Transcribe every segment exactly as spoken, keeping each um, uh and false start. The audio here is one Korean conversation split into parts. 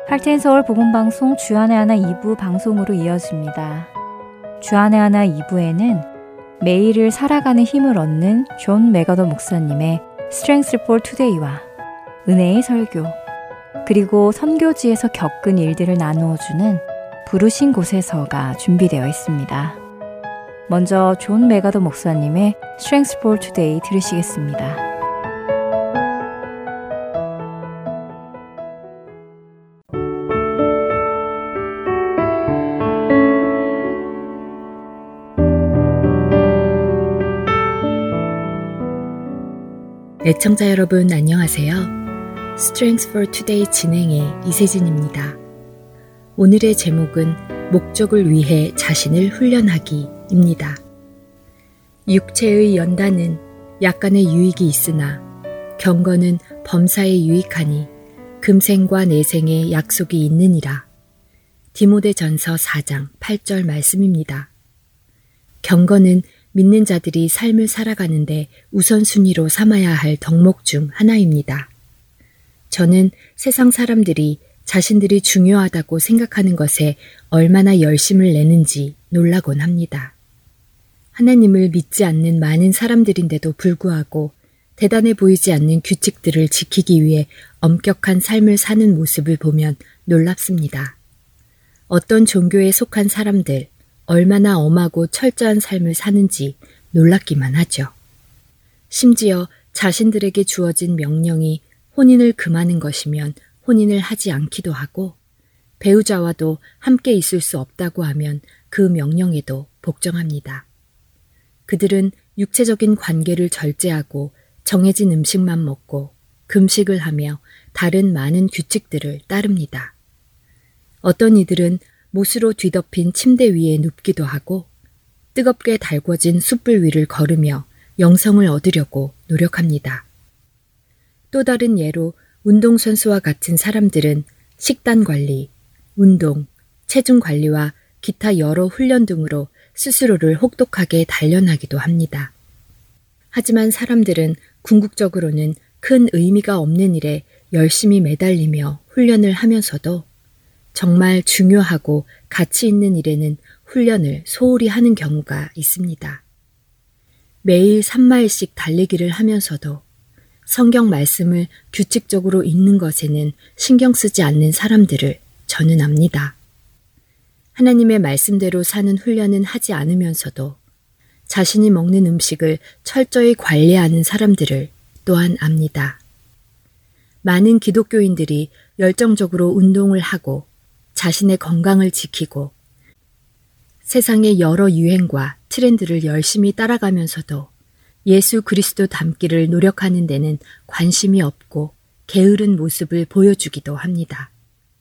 할텐서울 복음방송 주안의 하나 이 부 방송으로 이어집니다. 주안의 하나 이 부에는 매일을 살아가는 힘을 얻는 존 맥아더 목사님의 Strength for Today와 은혜의 설교, 그리고 선교지에서 겪은 일들을 나누어주는 부르신 곳에서가 준비되어 있습니다. 먼저 존 맥아더 목사님의 Strength for Today 들으시겠습니다. 애청자 여러분 안녕하세요. Strength for Today 진행의 이세진입니다. 오늘의 제목은 목적을 위해 자신을 훈련하기입니다. 육체의 연단은 약간의 유익이 있으나 경건은 범사에 유익하니 금생과 내생의 약속이 있느니라. 디모데전서 사 장 팔 절 말씀입니다. 경건은 믿는 자들이 삶을 살아가는데 우선순위로 삼아야 할 덕목 중 하나입니다. 저는 세상 사람들이 자신들이 중요하다고 생각하는 것에 얼마나 열심을 내는지 놀라곤 합니다. 하나님을 믿지 않는 많은 사람들인데도 불구하고 대단해 보이지 않는 규칙들을 지키기 위해 엄격한 삶을 사는 모습을 보면 놀랍습니다. 어떤 종교에 속한 사람들, 얼마나 엄하고 철저한 삶을 사는지 놀랍기만 하죠. 심지어 자신들에게 주어진 명령이 혼인을 금하는 것이면 혼인을 하지 않기도 하고, 배우자와도 함께 있을 수 없다고 하면 그 명령에도 복종합니다. 그들은 육체적인 관계를 절제하고 정해진 음식만 먹고 금식을 하며 다른 많은 규칙들을 따릅니다. 어떤 이들은 못으로 뒤덮인 침대 위에 눕기도 하고 뜨겁게 달궈진 숯불 위를 걸으며 영성을 얻으려고 노력합니다. 또 다른 예로 운동선수와 같은 사람들은 식단 관리, 운동, 체중 관리와 기타 여러 훈련 등으로 스스로를 혹독하게 단련하기도 합니다. 하지만 사람들은 궁극적으로는 큰 의미가 없는 일에 열심히 매달리며 훈련을 하면서도 정말 중요하고 가치 있는 일에는 훈련을 소홀히 하는 경우가 있습니다. 매일 삼 마일씩 달리기를 하면서도 성경 말씀을 규칙적으로 읽는 것에는 신경 쓰지 않는 사람들을 저는 압니다. 하나님의 말씀대로 사는 훈련은 하지 않으면서도 자신이 먹는 음식을 철저히 관리하는 사람들을 또한 압니다. 많은 기독교인들이 열정적으로 운동을 하고 자신의 건강을 지키고 세상의 여러 유행과 트렌드를 열심히 따라가면서도 예수 그리스도 닮기를 노력하는 데는 관심이 없고 게으른 모습을 보여주기도 합니다.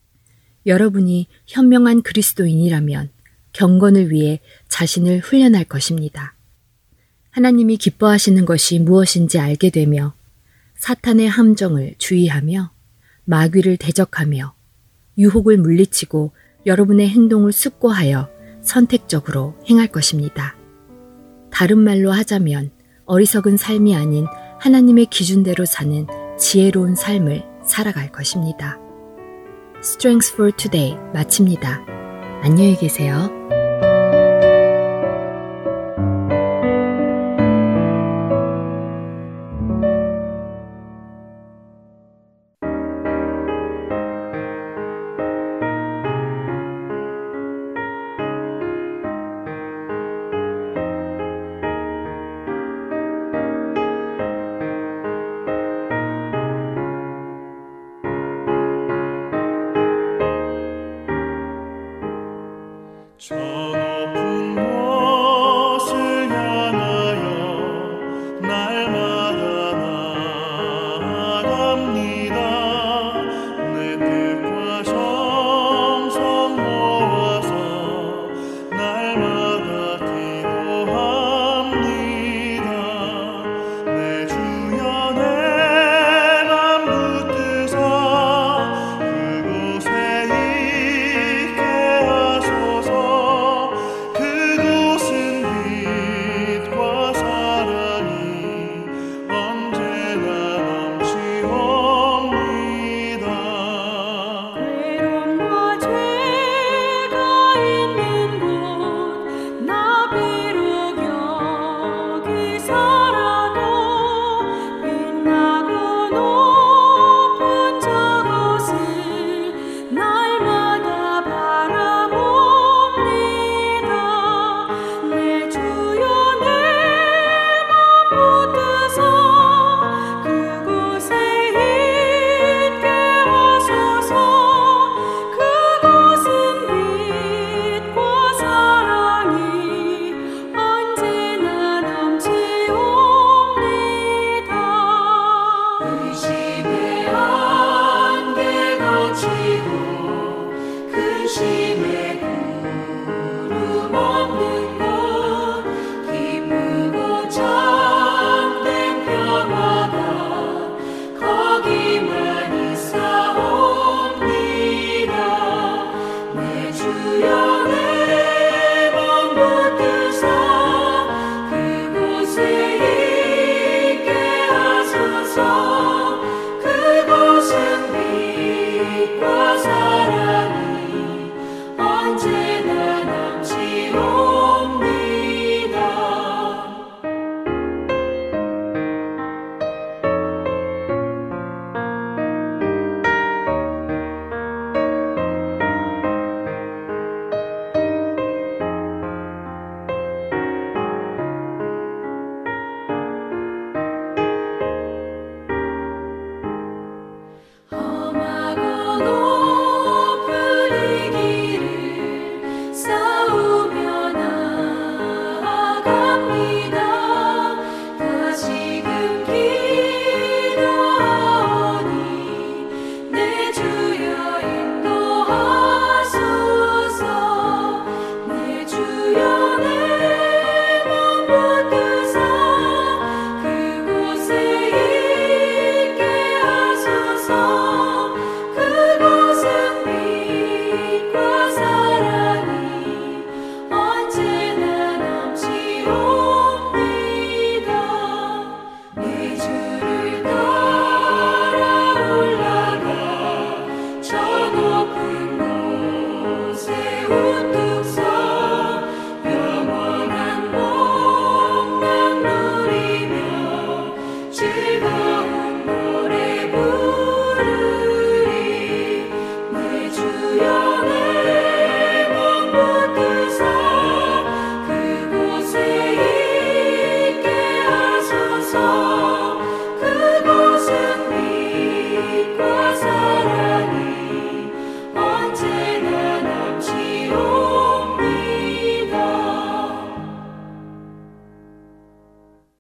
여러분이 현명한 그리스도인이라면 경건을 위해 자신을 훈련할 것입니다. 하나님이 기뻐하시는 것이 무엇인지 알게 되며 사탄의 함정을 주의하며 마귀를 대적하며 유혹을 물리치고 여러분의 행동을 숙고하여 선택적으로 행할 것입니다. 다른 말로 하자면 어리석은 삶이 아닌 하나님의 기준대로 사는 지혜로운 삶을 살아갈 것입니다. Strength for Today 마칩니다. 안녕히 계세요. 주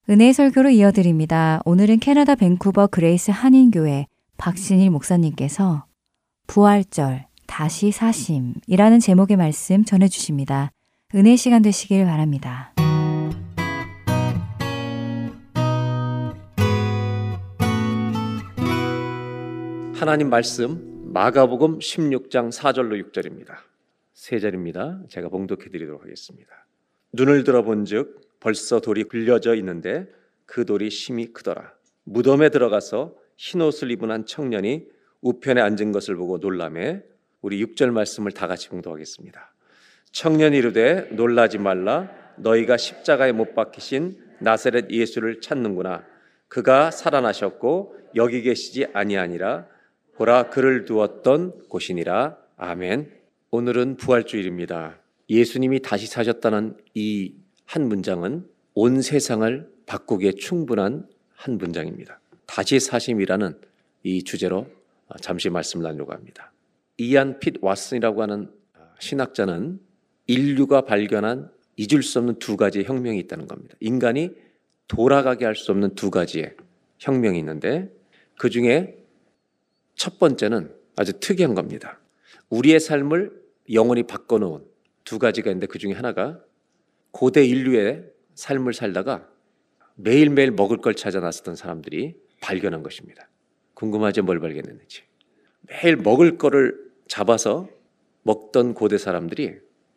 은혜의 설교로 이어드립니다. 오늘은 캐나다 밴쿠버 그레이스 한인교회 박신일 목사님께서 부활절 다시 사심이라는 제목의 말씀 전해주십니다. 은혜 시간 되시길 바랍니다. 하나님 말씀 마가복음 십육 장 사 절로 육 절입니다. 세 절입니다. 제가 봉독해 드리도록 하겠습니다. 눈을 들어본즉 벌써 돌이 굴려져 있는데 그 돌이 심히 크더라. 무덤에 들어가서 흰옷을 입은 한 청년이 우편에 앉은 것을 보고 놀라매. 우리 육 절 말씀을 다 같이 봉독하겠습니다. 청년이 이르되 놀라지 말라. 너희가 십자가에 못 박히신 나사렛 예수를 찾는구나. 그가 살아나셨고 여기 계시지 아니하니라. 보라, 그를 두었던 곳이니라. 아멘. 오늘은 부활주일입니다. 예수님이 다시 사셨다는 이 한 문장은 온 세상을 바꾸기에 충분한 한 문장입니다. 다시 사심이라는 이 주제로 잠시 말씀을 나누려고 합니다. 이안 핏 왓슨이라고 하는 신학자는 인류가 발견한 잊을 수 없는 두 가지의 혁명이 있다는 겁니다. 인간이 돌아가게 할 수 없는 두 가지의 혁명이 있는데 그 중에 첫 번째는 아주 특이한 겁니다. 우리의 삶을 영원히 바꿔놓은 두 가지가 있는데 그 중에 하나가 고대 인류의 삶을 살다가 매일매일 먹을 걸 찾아 나섰던 사람들이 발견한 것입니다. 궁금하죠? 뭘 발견했는지. 매일 먹을 거를 잡아서 먹던 고대 사람들이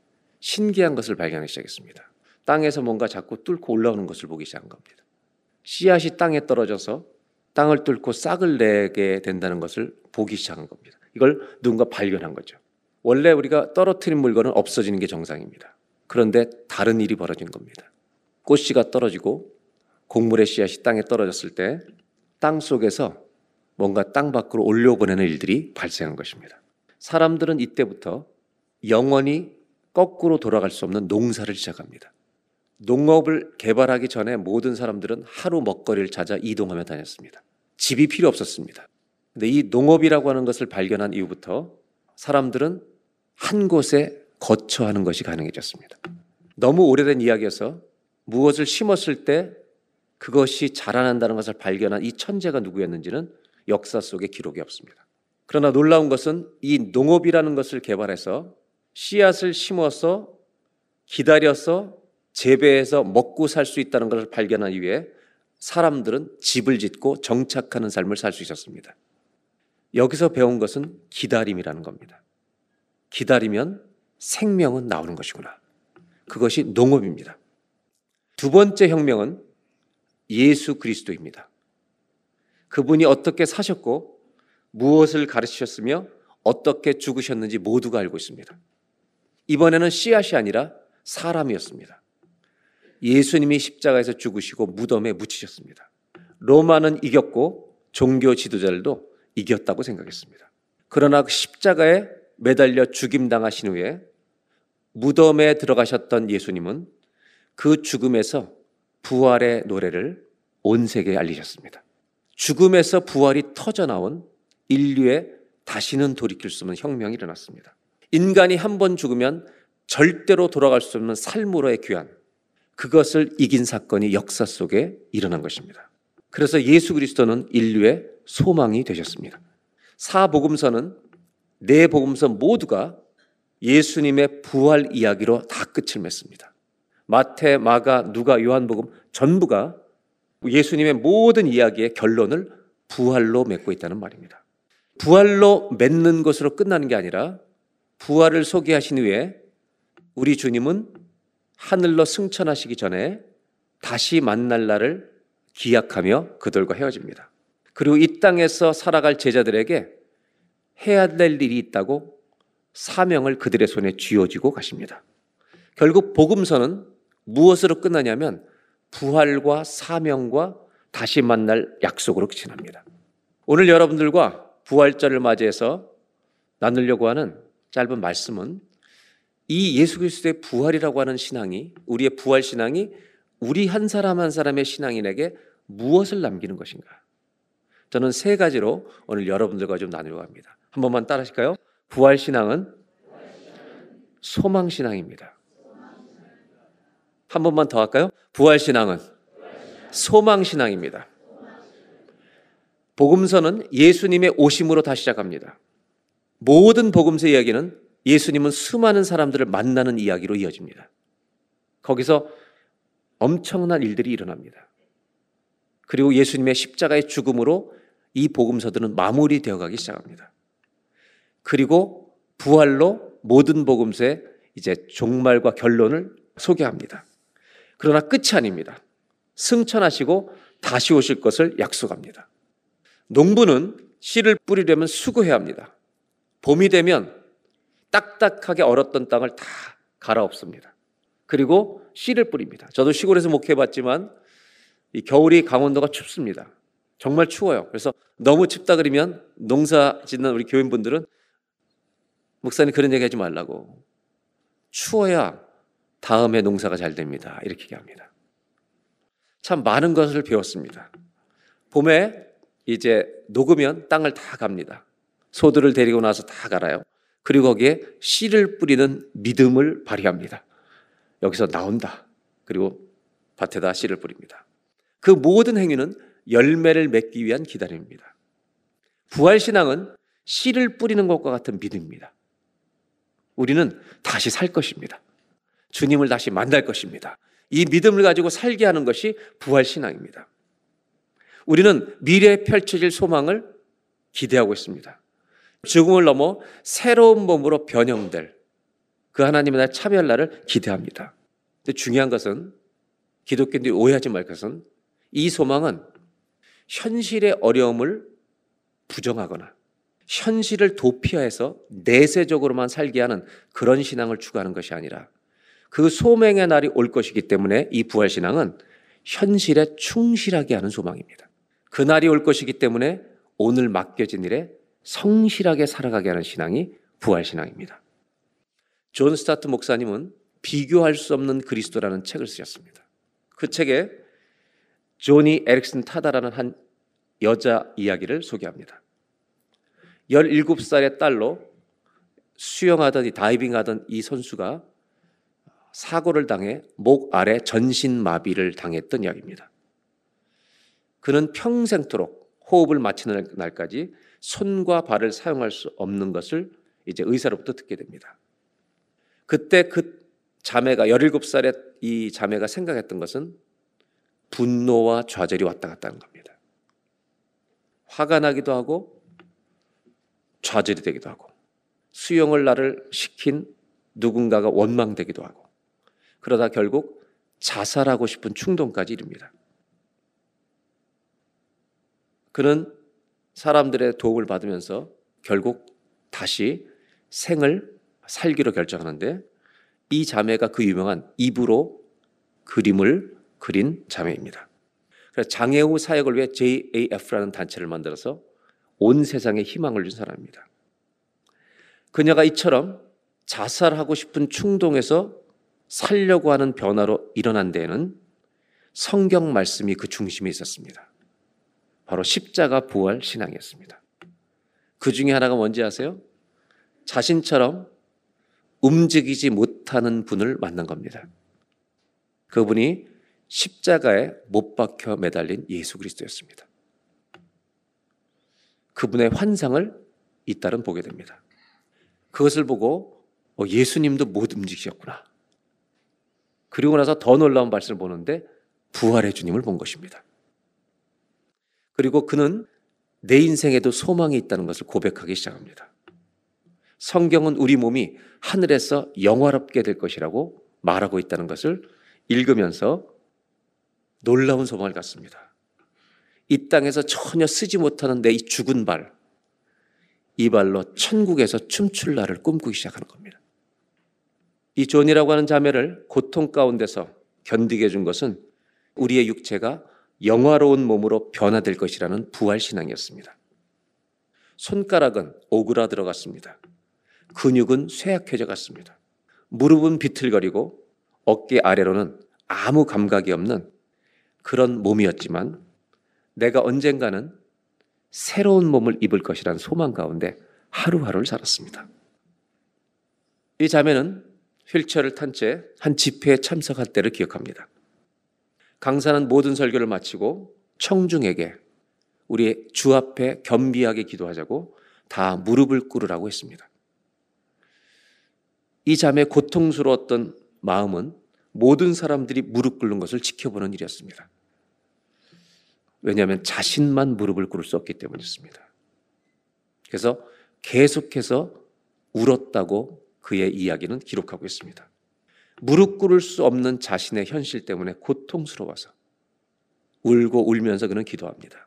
신기한 것을 발견하기 시작했습니다. 땅에서 뭔가 자꾸 뚫고 올라오는 것을 보기 시작한 겁니다. 씨앗이 땅에 떨어져서 땅을 뚫고 싹을 내게 된다는 것을 보기 시작한 겁니다. 이걸 누군가 발견한 거죠. 원래 우리가 떨어뜨린 물건은 없어지는 게 정상입니다. 그런데 다른 일이 벌어진 겁니다. 꽃씨가 떨어지고 곡물의 씨앗이 땅에 떨어졌을 때 땅 속에서 뭔가 땅 밖으로 올려보내는 일들이 발생한 것입니다. 사람들은 이때부터 영원히 거꾸로 돌아갈 수 없는 농사를 시작합니다. 농업을 개발하기 전에 모든 사람들은 하루 먹거리를 찾아 이동하며 다녔습니다. 집이 필요 없었습니다. 근데 이 농업이라고 하는 것을 발견한 이후부터 사람들은 한 곳에 거처하는 것이 가능해졌습니다. 너무 오래된 이야기여서 무엇을 심었을 때 그것이 자라난다는 것을 발견한 이 천재가 누구였는지는 역사 속에 기록이 없습니다. 그러나 놀라운 것은 이 농업이라는 것을 개발해서 씨앗을 심어서 기다려서 재배해서 먹고 살 수 있다는 것을 발견한 이후에 사람들은 집을 짓고 정착하는 삶을 살 수 있었습니다. 여기서 배운 것은 기다림이라는 겁니다. 기다리면 생명은 나오는 것이구나. 그것이 농업입니다. 두 번째 혁명은 예수 그리스도입니다. 그분이 어떻게 사셨고 무엇을 가르치셨으며 어떻게 죽으셨는지 모두가 알고 있습니다. 이번에는 씨앗이 아니라 사람이었습니다. 예수님이 십자가에서 죽으시고 무덤에 묻히셨습니다. 로마는 이겼고 종교 지도자들도 이겼다고 생각했습니다. 그러나 그 십자가에 매달려 죽임당하신 후에 무덤에 들어가셨던 예수님은 그 죽음에서 부활의 노래를 온 세계에 알리셨습니다. 죽음에서 부활이 터져나온 인류의 다시는 돌이킬 수 없는 혁명이 일어났습니다. 인간이 한 번 죽으면 절대로 돌아갈 수 없는 삶으로의 귀환, 그것을 이긴 사건이 역사 속에 일어난 것입니다. 그래서 예수 그리스도는 인류의 소망이 되셨습니다. 사복음서는 네 복음서 모두가 예수님의 부활 이야기로 다 끝을 맺습니다. 마태, 마가, 누가, 요한복음 전부가 예수님의 모든 이야기의 결론을 부활로 맺고 있다는 말입니다. 부활로 맺는 것으로 끝나는 게 아니라 부활을 소개하신 후에 우리 주님은 하늘로 승천하시기 전에 다시 만날 날을 기약하며 그들과 헤어집니다. 그리고 이 땅에서 살아갈 제자들에게 해야 될 일이 있다고 사명을 그들의 손에 쥐어지고 가십니다. 결국 복음서는 무엇으로 끝나냐면 부활과 사명과 다시 만날 약속으로 끝이 납니다. 오늘 여러분들과 부활절을 맞이해서 나누려고 하는 짧은 말씀은 이 예수 그리스도의 부활이라고 하는 신앙이, 우리의 부활 신앙이 우리 한 사람 한 사람의 신앙인에게 무엇을 남기는 것인가? 저는 세 가지로 오늘 여러분들과 좀 나누려고 합니다. 한 번만 따라 하실까요? 부활 신앙은 소망 신앙입니다. 한 번만 더 할까요? 부활 신앙은 소망신앙입니다. 복음서는 예수님의 오심으로 다 시작합니다. 모든 복음서 이야기는 예수님은 수많은 사람들을 만나는 이야기로 이어집니다. 거기서 엄청난 일들이 일어납니다. 그리고 예수님의 십자가의 죽음으로 이 복음서들은 마무리되어 가기 시작합니다. 그리고 부활로 모든 복음서의 이제 종말과 결론을 소개합니다. 그러나 끝이 아닙니다. 승천하시고 다시 오실 것을 약속합니다. 농부는 씨를 뿌리려면 수고해야 합니다. 봄이 되면 딱딱하게 얼었던 땅을 다 갈아엎습니다. 그리고 씨를 뿌립니다. 저도 시골에서 목회해봤지만 이 겨울이 강원도가 춥습니다. 정말 추워요. 그래서 너무 춥다 그러면 농사 짓는 우리 교인분들은 목사님 그런 얘기 하지 말라고. 추워야 다음에 농사가 잘 됩니다. 이렇게 얘기합니다. 참 많은 것을 배웠습니다. 봄에 이제 녹으면 땅을 다 갑니다. 소들을 데리고 나서 다 갈아요. 그리고 거기에 씨를 뿌리는 믿음을 발휘합니다. 여기서 나온다. 그리고 밭에다 씨를 뿌립니다. 그 모든 행위는 열매를 맺기 위한 기다림입니다. 부활신앙은 씨를 뿌리는 것과 같은 믿음입니다. 우리는 다시 살 것입니다. 주님을 다시 만날 것입니다. 이 믿음을 가지고 살게 하는 것이 부활신앙입니다. 우리는 미래에 펼쳐질 소망을 기대하고 있습니다. 죽음을 넘어 새로운 몸으로 변형될 그 하나님의 날 참여할 날을 기대합니다. 근데 중요한 것은 기독교인들이 오해하지 말 것은 이 소망은 현실의 어려움을 부정하거나 현실을 도피해서 내세적으로만 살게 하는 그런 신앙을 추구하는 것이 아니라 그 소명의 날이 올 것이기 때문에 이 부활신앙은 현실에 충실하게 하는 소망입니다. 그 날이 올 것이기 때문에 오늘 맡겨진 일에 성실하게 살아가게 하는 신앙이 부활신앙입니다. 존 스타트 목사님은 비교할 수 없는 그리스도라는 책을 쓰셨습니다. 그 책에 조니 에릭슨 타다라는 한 여자 이야기를 소개합니다. 열일곱 살의 딸로 수영하던, 다이빙하던 이 선수가 사고를 당해 목 아래 전신마비를 당했던 이야기입니다. 그는 평생토록 호흡을 마치는 날까지 손과 발을 사용할 수 없는 것을 이제 의사로부터 듣게 됩니다. 그때 그 자매가 열일곱 살의 이 자매가 생각했던 것은 분노와 좌절이 왔다 갔다 하는 겁니다. 화가 나기도 하고 좌절이 되기도 하고 수영을 나를 시킨 누군가가 원망되기도 하고 그러다 결국 자살하고 싶은 충동까지 이릅니다. 그는 사람들의 도움을 받으면서 결국 다시 생을 살기로 결정하는데 이 자매가 그 유명한 입으로 그림을 그린 자매입니다. 그래서 장애우 사역을 위해 제이 에이 에프라는 단체를 만들어서 온 세상에 희망을 준 사람입니다. 그녀가 이처럼 자살하고 싶은 충동에서 살려고 하는 변화로 일어난 데에는 성경 말씀이 그 중심에 있었습니다. 바로 십자가 부활 신앙이었습니다. 그 중에 하나가 뭔지 아세요? 자신처럼 움직이지 못하는 분을 만난 겁니다. 그분이 십자가에 못 박혀 매달린 예수 그리스도였습니다. 그분의 환상을 이 딸은 보게 됩니다. 그것을 보고 어, 예수님도 못 움직이셨구나. 그리고 나서 더 놀라운 말씀을 보는데 부활의 주님을 본 것입니다. 그리고 그는 내 인생에도 소망이 있다는 것을 고백하기 시작합니다. 성경은 우리 몸이 하늘에서 영화롭게 될 것이라고 말하고 있다는 것을 읽으면서 놀라운 소망을 갖습니다. 이 땅에서 전혀 쓰지 못하는 내 이 죽은 발, 이 발로 천국에서 춤출 날을 꿈꾸기 시작하는 겁니다. 이 존이라고 하는 자매를 고통 가운데서 견디게 해준 것은 우리의 육체가 영화로운 몸으로 변화될 것이라는 부활신앙이었습니다. 손가락은 오그라들어갔습니다. 근육은 쇠약해져 갔습니다. 무릎은 비틀거리고 어깨 아래로는 아무 감각이 없는 그런 몸이었지만 내가 언젠가는 새로운 몸을 입을 것이라는 소망 가운데 하루하루를 살았습니다. 이 자매는 휠체어를 탄 채 한 집회에 참석할 때를 기억합니다. 강사는 모든 설교를 마치고 청중에게 우리 주 앞에 겸비하게 기도하자고 다 무릎을 꿇으라고 했습니다. 이 자매의 고통스러웠던 마음은 모든 사람들이 무릎 꿇는 것을 지켜보는 일이었습니다. 왜냐하면 자신만 무릎을 꿇을 수 없기 때문이었습니다. 그래서 계속해서 울었다고 그의 이야기는 기록하고 있습니다. 무릎 꿇을 수 없는 자신의 현실 때문에 고통스러워서 울고 울면서 그는 기도합니다.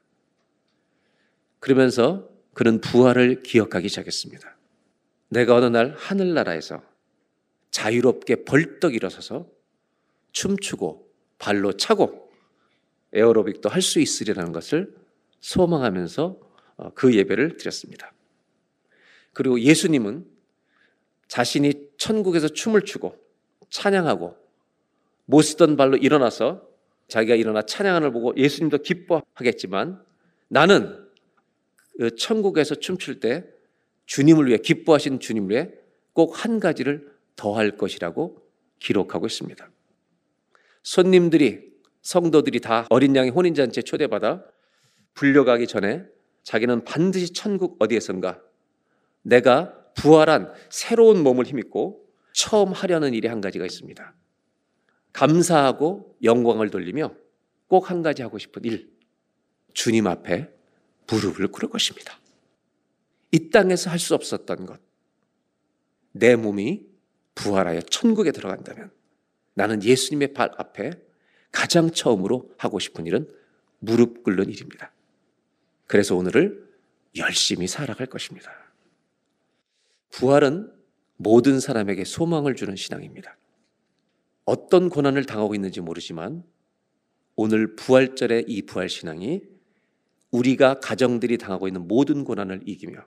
그러면서 그는 부활을 기억하기 시작했습니다. 내가 어느 날 하늘나라에서 자유롭게 벌떡 일어서서 춤추고 발로 차고 에어로빅도 할 수 있으리라는 것을 소망하면서 그 예배를 드렸습니다. 그리고 예수님은 자신이 천국에서 춤을 추고 찬양하고 못 쓰던 발로 일어나서 자기가 일어나 찬양하는 걸 보고 예수님도 기뻐하겠지만 나는 그 천국에서 춤출 때 주님을 위해, 기뻐하신 주님을 위해 꼭 한 가지를 더 할 것이라고 기록하고 있습니다. 손님들이, 성도들이 다 어린 양의 혼인잔치에 초대받아 불려가기 전에 자기는 반드시 천국 어디에선가 내가 부활한 새로운 몸을 힘입고 처음 하려는 일이 한 가지가 있습니다. 감사하고 영광을 돌리며 꼭 한 가지 하고 싶은 일, 주님 앞에 무릎을 꿇을 것입니다. 이 땅에서 할 수 없었던 것, 내 몸이 부활하여 천국에 들어간다면 나는 예수님의 발 앞에 가장 처음으로 하고 싶은 일은 무릎 꿇는 일입니다. 그래서 오늘을 열심히 살아갈 것입니다. 부활은 모든 사람에게 소망을 주는 신앙입니다. 어떤 고난을 당하고 있는지 모르지만 오늘 부활절의 이 부활신앙이 우리가 가정들이 당하고 있는 모든 고난을 이기며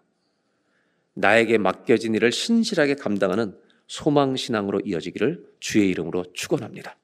나에게 맡겨진 일을 신실하게 감당하는 소망신앙으로 이어지기를 주의 이름으로 축원합니다.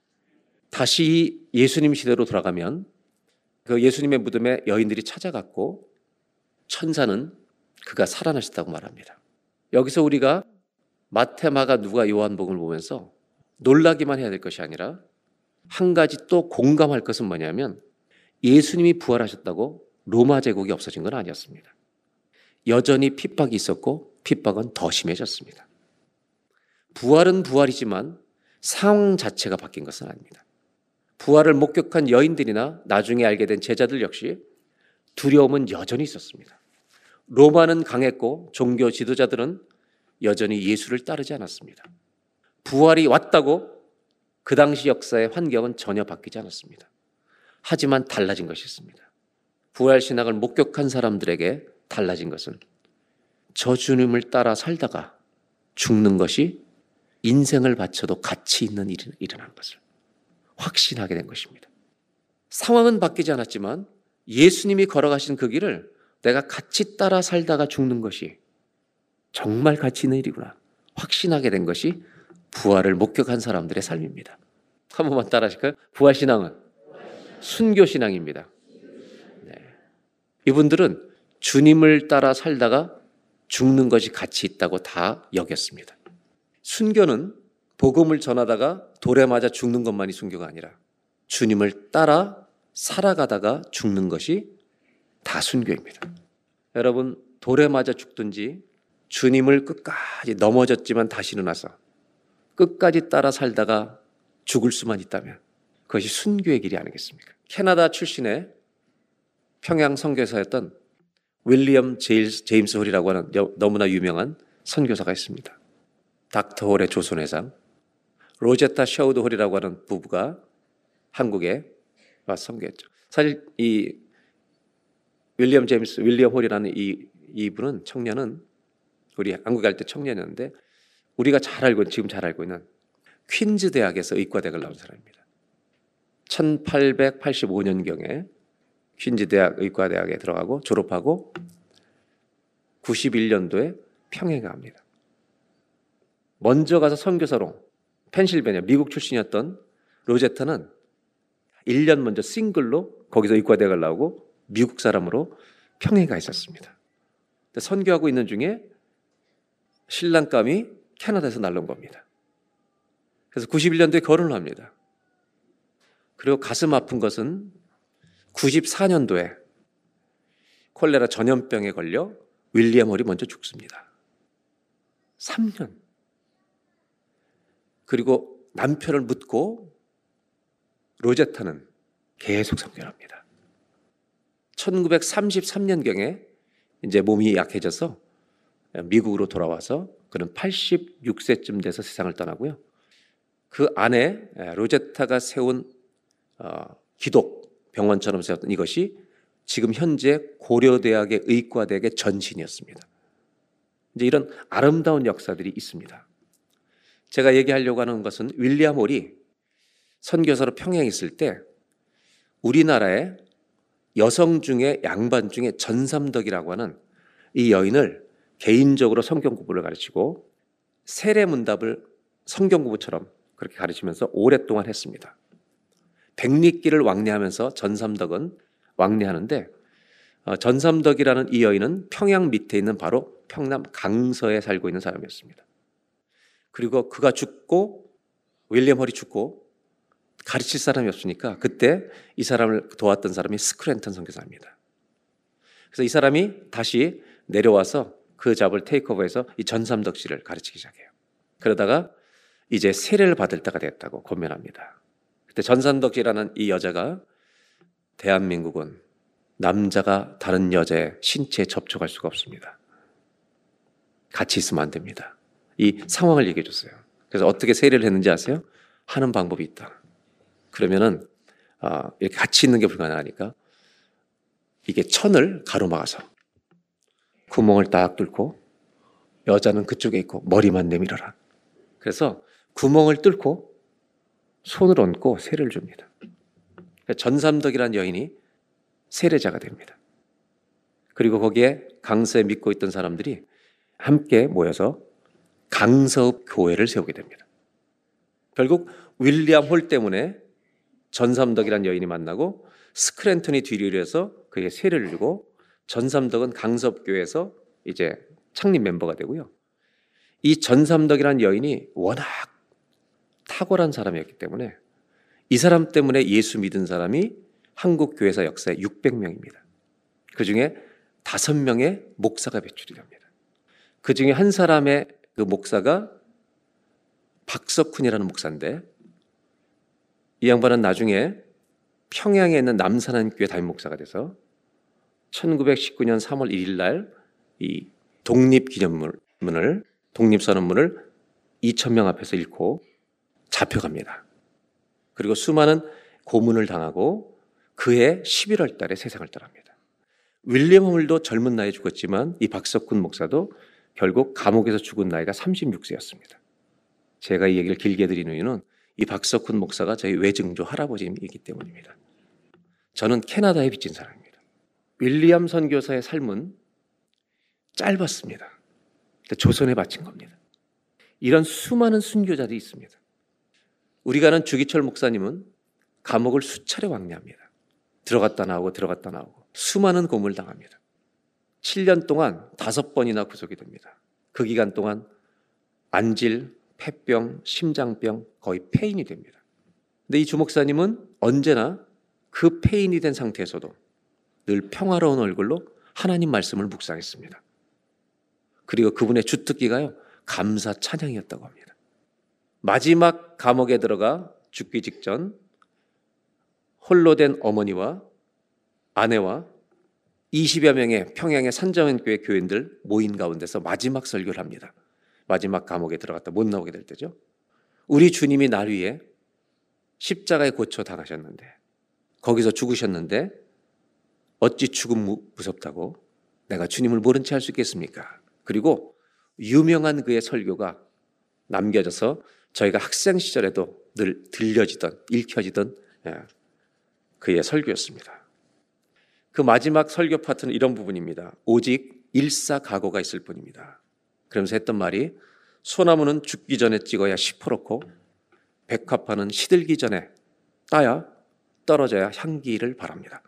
다시 예수님 시대로 돌아가면 그 예수님의 무덤에 여인들이 찾아갔고 천사는 그가 살아나셨다고 말합니다. 여기서 우리가 마태, 마가, 누가, 요한복음을 보면서 놀라기만 해야 될 것이 아니라 한 가지 또 공감할 것은 뭐냐면 예수님이 부활하셨다고 로마 제국이 없어진 건 아니었습니다. 여전히 핍박이 있었고 핍박은 더 심해졌습니다. 부활은 부활이지만 상황 자체가 바뀐 것은 아닙니다. 부활을 목격한 여인들이나 나중에 알게 된 제자들 역시 두려움은 여전히 있었습니다. 로마는 강했고 종교 지도자들은 여전히 예수를 따르지 않았습니다. 부활이 왔다고 그 당시 역사의 환경은 전혀 바뀌지 않았습니다. 하지만 달라진 것이 있습니다. 부활 신앙을 목격한 사람들에게 달라진 것은 저 주님을 따라 살다가 죽는 것이 인생을 바쳐도 가치 있는 일이 일어난 것을 확신하게 된 것입니다. 상황은 바뀌지 않았지만 예수님이 걸어가신 그 길을 내가 같이 따라 살다가 죽는 것이 정말 가치 있는 일이구나 확신하게 된 것이 부활을 목격한 사람들의 삶입니다. 한 번만 따라 하실까요? 부활신앙은 순교신앙입니다. 네. 이분들은 주님을 따라 살다가 죽는 것이 가치 있다고 다 여겼습니다. 순교는 복음을 전하다가 돌에 맞아 죽는 것만이 순교가 아니라 주님을 따라 살아가다가 죽는 것이 다 순교입니다. 여러분, 돌에 맞아 죽든지 주님을 끝까지 넘어졌지만 다시 일어나서 끝까지 따라 살다가 죽을 수만 있다면 그것이 순교의 길이 아니겠습니까? 캐나다 출신의 평양 선교사였던 윌리엄 제임스 홀이라고 하는 너무나 유명한 선교사가 있습니다. 닥터 홀의 조선회장, 로제타 셔우드 홀이라고 하는 부부가 한국에 와서 선교했죠. 사실 이 윌리엄 제임스, 윌리엄 홀이라는 이 이분은 청년은 우리 한국에 갈 때 청년이었는데 우리가 잘 알고 지금 잘 알고 있는 퀸즈 대학에서 의과대학을 나온 사람입니다. 천팔백팔십오 년경에 퀸즈 대학 의과대학에 들어가고 졸업하고 구십일 년도에 평양에 갑니다. 먼저 가서 선교사로 펜실베니아 미국 출신이었던 로제타는 일 년 먼저 싱글로 거기서 의과대학을 나오고 미국 사람으로 평양에 가 있었습니다. 선교하고 있는 중에 신랑감이 캐나다에서 날라온 겁니다. 그래서 구십일 년도에 결혼을 합니다. 그리고 가슴 아픈 것은 구십사 년도에 콜레라 전염병에 걸려 윌리엄 홀이 먼저 죽습니다. 삼 년. 그리고 남편을 묻고 로제타는 계속 선교합니다. 천구백삼십삼 년경에 이제 몸이 약해져서 미국으로 돌아와서 그는 팔십육 세쯤 돼서 세상을 떠나고요. 그 안에 로제타가 세운 어, 기독 병원처럼 세웠던 이것이 지금 현재 고려대학의 의과대학의 전신이었습니다. 이제 이런 아름다운 역사들이 있습니다. 제가 얘기하려고 하는 것은 윌리엄 홀이 선교사로 평양에 있을 때 우리나라의 여성 중에 양반 중에 전삼덕이라고 하는 이 여인을 개인적으로 성경 공부를 가르치고 세례문답을 성경 공부처럼 그렇게 가르치면서 오랫동안 했습니다. 백리길을 왕래하면서 전삼덕은 왕래하는데 어, 전삼덕이라는 이 여인은 평양 밑에 있는 바로 평남 강서에 살고 있는 사람이었습니다. 그리고 그가 죽고 윌리엄 홀이 죽고 가르칠 사람이 없으니까 그때 이 사람을 도왔던 사람이 스크랜턴 선교사입니다. 그래서 이 사람이 다시 내려와서 그 잡을 테이크오버해서 이 전삼덕 씨를 가르치기 시작해요. 그러다가 이제 세례를 받을 때가 됐다고 권면합니다. 그때 전삼덕 씨라는 이 여자가 대한민국은 남자가 다른 여자의 신체에 접촉할 수가 없습니다. 같이 있으면 안 됩니다. 이 상황을 얘기해 줬어요. 그래서 어떻게 세례를 했는지 아세요? 하는 방법이 있다. 그러면은 아, 이렇게 같이 있는 게 불가능하니까 이게 천을 가로막아서 구멍을 딱 뚫고 여자는 그쪽에 있고 머리만 내밀어라. 그래서 구멍을 뚫고 손을 얹고 세례를 줍니다. 전삼덕이라는 여인이 세례자가 됩니다. 그리고 거기에 강서에 믿고 있던 사람들이 함께 모여서 강서읍 교회를 세우게 됩니다. 결국 윌리엄 홀 때문에 전삼덕이라는 여인이 만나고 스크랜턴이 뒤를 이어서 그에게 세례를 주고 전삼덕은 강서읍 교회에서 이제 창립 멤버가 되고요. 이 전삼덕이라는 여인이 워낙 탁월한 사람이었기 때문에 이 사람 때문에 예수 믿은 사람이 한국 교회사 역사에 육백 명입니다. 그 중에 다섯 명의 목사가 배출이 됩니다. 그 중에 한 사람의 그 목사가 박석훈이라는 목사인데 이 양반은 나중에 평양에 있는 남산안교회 담임 목사가 돼서 천구백십구 년 삼월 일일 날 이 독립기념문을 독립선언문을 이천 명 앞에서 읽고 잡혀갑니다. 그리고 수많은 고문을 당하고 그해 십일월 달에 세상을 떠납니다. 윌리엄 홀도 젊은 나이에 죽었지만 이 박석훈 목사도 결국 감옥에서 죽은 나이가 삼십육 세였습니다. 제가 이 얘기를 길게 드리는 이유는 이 박석훈 목사가 저희 외증조 할아버지이기 때문입니다. 저는 캐나다에 빚진 사람입니다. 윌리엄 선교사의 삶은 짧았습니다. 조선에 바친 겁니다. 이런 수많은 순교자들이 있습니다. 우리가 아는 주기철 목사님은 감옥을 수차례 왕래합니다. 들어갔다 나오고 들어갔다 나오고 수많은 고문을 당합니다. 칠 년 동안 다섯 번이나 구속이 됩니다. 그 기간 동안 안질, 폐병, 심장병, 거의 폐인이 됩니다. 근데 이 주 목사님은 언제나 그 폐인이 된 상태에서도 늘 평화로운 얼굴로 하나님 말씀을 묵상했습니다. 그리고 그분의 주특기가요, 감사 찬양이었다고 합니다. 마지막 감옥에 들어가 죽기 직전 홀로 된 어머니와 아내와 이십여 명의 평양의 산정원교회 교인들 모인 가운데서 마지막 설교를 합니다. 마지막 감옥에 들어갔다 못 나오게 될 때죠. 우리 주님이 날 위해 십자가에 고쳐 당하셨는데 거기서 죽으셨는데 어찌 죽음 무섭다고 내가 주님을 모른 채 할 수 있겠습니까? 그리고 유명한 그의 설교가 남겨져서 저희가 학생 시절에도 늘 들려지던 읽혀지던 그의 설교였습니다. 그 마지막 설교 파트는 이런 부분입니다. 오직 일사각오가 있을 뿐입니다. 그러면서 했던 말이 소나무는 죽기 전에 찍어야 시퍼렇고 백합화는 시들기 전에 따야 떨어져야 향기를 바랍니다.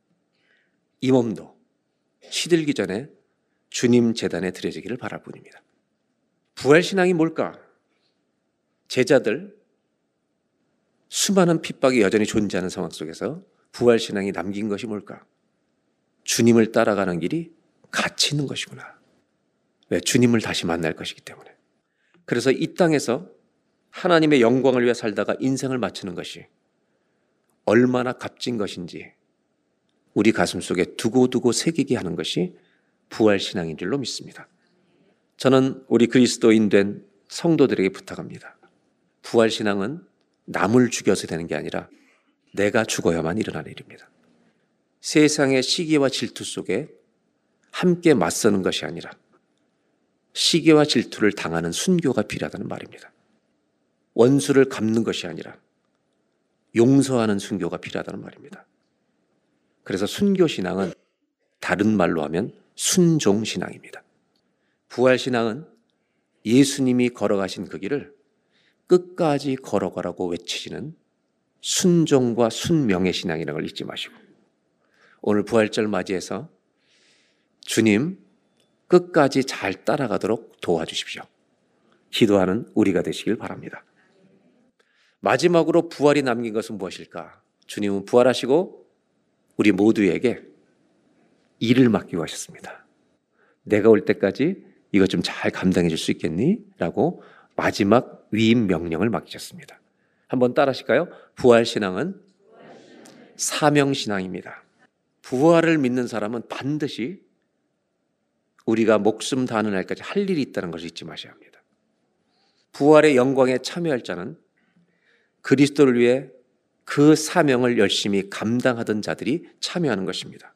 이 몸도 시들기 전에 주님 제단에 드려지기를 바랄 뿐입니다. 부활신앙이 뭘까? 제자들 수많은 핍박이 여전히 존재하는 상황 속에서 부활신앙이 남긴 것이 뭘까? 주님을 따라가는 길이 가치 있는 것이구나. 왜? 주님을 다시 만날 것이기 때문에. 그래서 이 땅에서 하나님의 영광을 위해 살다가 인생을 마치는 것이 얼마나 값진 것인지 우리 가슴 속에 두고두고 새기게 하는 것이 부활신앙인 줄로 믿습니다. 저는 우리 그리스도인 된 성도들에게 부탁합니다. 부활신앙은 남을 죽여서 되는 게 아니라 내가 죽어야만 일어나는 일입니다. 세상의 시기와 질투 속에 함께 맞서는 것이 아니라 시기와 질투를 당하는 순교가 필요하다는 말입니다. 원수를 갚는 것이 아니라 용서하는 순교가 필요하다는 말입니다. 그래서 순교신앙은 다른 말로 하면 순종신앙입니다. 부활신앙은 예수님이 걸어가신 그 길을 끝까지 걸어가라고 외치시는 순종과 순명의 신앙이라는 걸 잊지 마시고 오늘 부활절 맞이해서 주님 끝까지 잘 따라가도록 도와주십시오. 기도하는 우리가 되시길 바랍니다. 마지막으로 부활이 남긴 것은 무엇일까? 주님은 부활하시고 우리 모두에게 일을 맡기고 하셨습니다. 내가 올 때까지 이것 좀 잘 감당해 줄 수 있겠니? 라고 마지막 위임 명령을 맡기셨습니다. 한번 따라하실까요? 부활신앙은 사명신앙입니다. 부활을 믿는 사람은 반드시 우리가 목숨 다하는 날까지 할 일이 있다는 것을 잊지 마셔야 합니다. 부활의 영광에 참여할 자는 그리스도를 위해 그 사명을 열심히 감당하던 자들이 참여하는 것입니다.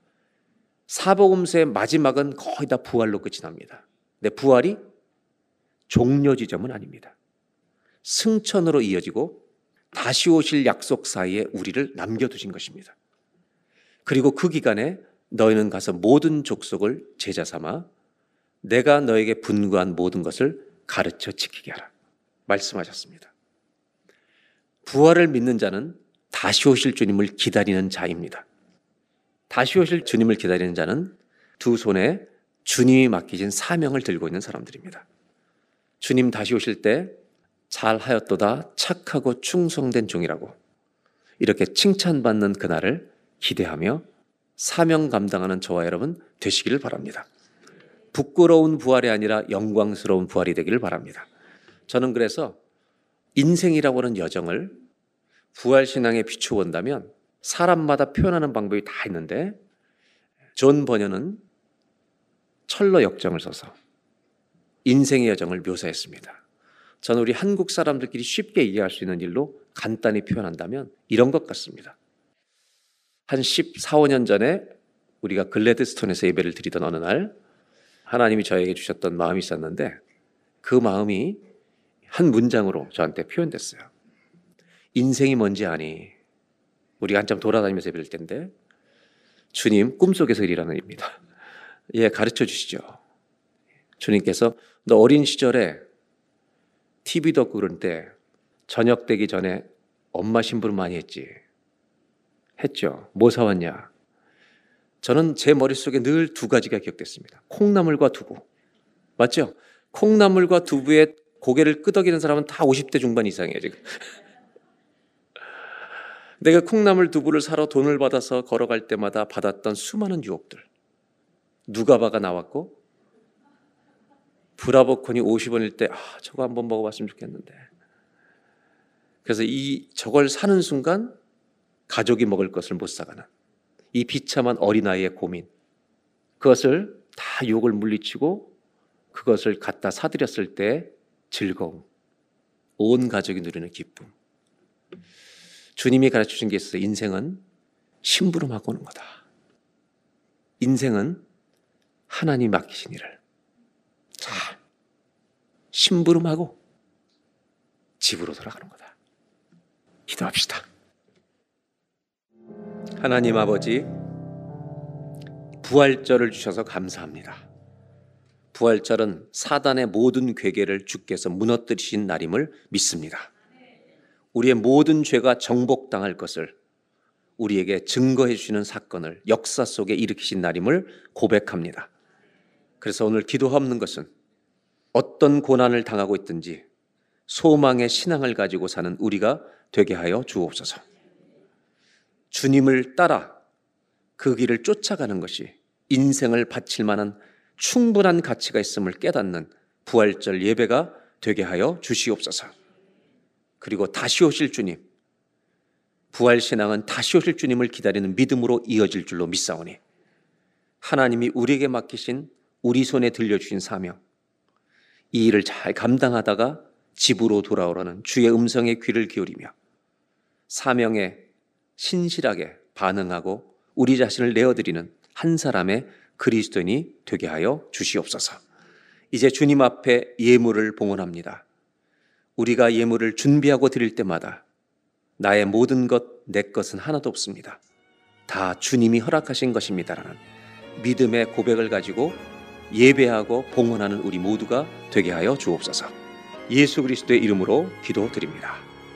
사복음서의 마지막은 거의 다 부활로 끝이 납니다. 근데 부활이 종료 지점은 아닙니다. 승천으로 이어지고 다시 오실 약속 사이에 우리를 남겨두신 것입니다. 그리고 그 기간에 너희는 가서 모든 족속을 제자 삼아 내가 너에게 분부한 모든 것을 가르쳐 지키게 하라 말씀하셨습니다. 부활을 믿는 자는 다시 오실 주님을 기다리는 자입니다. 다시 오실 주님을 기다리는 자는 두 손에 주님이 맡기신 사명을 들고 있는 사람들입니다. 주님 다시 오실 때 잘하였도다 착하고 충성된 종이라고 이렇게 칭찬받는 그날을 기대하며 사명 감당하는 저와 여러분 되시기를 바랍니다. 부끄러운 부활이 아니라 영광스러운 부활이 되기를 바랍니다. 저는 그래서 인생이라고 하는 여정을 부활신앙에 비추어본다면 사람마다 표현하는 방법이 다 있는데 존 버녀는 철로 역정을 써서 인생의 여정을 묘사했습니다. 저는 우리 한국 사람들끼리 쉽게 이해할 수 있는 일로 간단히 표현한다면 이런 것 같습니다. 한 십사, 오 년 전에 우리가 글래드스톤에서 예배를 드리던 어느 날 하나님이 저에게 주셨던 마음이 있었는데 그 마음이 한 문장으로 저한테 표현됐어요. 인생이 뭔지 아니? 우리가 한참 돌아다니면서 예배를 드릴 텐데 주님 꿈속에서 일이라는 일입니다. 예, 가르쳐 주시죠. 주님께서 너 어린 시절에 티비도 없고 그럴 때 저녁 되기 전에 엄마 심부름 많이 했지? 했죠. 뭐 사왔냐? 저는 제 머릿속에 늘 두 가지가 기억됐습니다. 콩나물과 두부. 맞죠? 콩나물과 두부에 고개를 끄덕이는 사람은 다 오십 대 중반 이상이에요, 지금. 내가 콩나물 두부를 사러 돈을 받아서 걸어갈 때마다 받았던 수많은 유혹들. 누가바가 나왔고 브라보콘이 오십 원일 때 아, 저거 한번 먹어봤으면 좋겠는데. 그래서 이 저걸 사는 순간 가족이 먹을 것을 못 사가는 이 비참한 어린아이의 고민. 그것을 다 유혹을 물리치고 그것을 갖다 사드렸을 때 즐거움. 온 가족이 누리는 기쁨. 주님이 가르쳐주신 게 있어요. 인생은 심부름하고 오는 거다. 인생은 하나님 맡기신 일을 잘 심부름하고 집으로 돌아가는 거다. 기도합시다. 하나님 아버지, 부활절을 주셔서 감사합니다. 부활절은 사단의 모든 괴계를 주께서 무너뜨리신 날임을 믿습니다. 우리의 모든 죄가 정복당할 것을 우리에게 증거해 주시는 사건을 역사 속에 일으키신 날임을 고백합니다. 그래서 오늘 기도하는 것은 어떤 고난을 당하고 있든지 소망의 신앙을 가지고 사는 우리가 되게 하여 주옵소서. 주님을 따라 그 길을 쫓아가는 것이 인생을 바칠 만한 충분한 가치가 있음을 깨닫는 부활절 예배가 되게 하여 주시옵소서. 그리고 다시 오실 주님, 부활신앙은 다시 오실 주님을 기다리는 믿음으로 이어질 줄로 믿사오니 하나님이 우리에게 맡기신 우리 손에 들려주신 사명, 이 일을 잘 감당하다가 집으로 돌아오라는 주의 음성에 귀를 기울이며 사명에 신실하게 반응하고 우리 자신을 내어드리는 한 사람의 그리스도인이 되게 하여 주시옵소서. 이제 주님 앞에 예물을 봉헌합니다. 우리가 예물을 준비하고 드릴 때마다 나의 모든 것, 내 것은 하나도 없습니다. 다 주님이 허락하신 것입니다라는 믿음의 고백을 가지고 예배하고 봉헌하는 우리 모두가 되게 하여 주옵소서. 예수 그리스도의 이름으로 기도드립니다.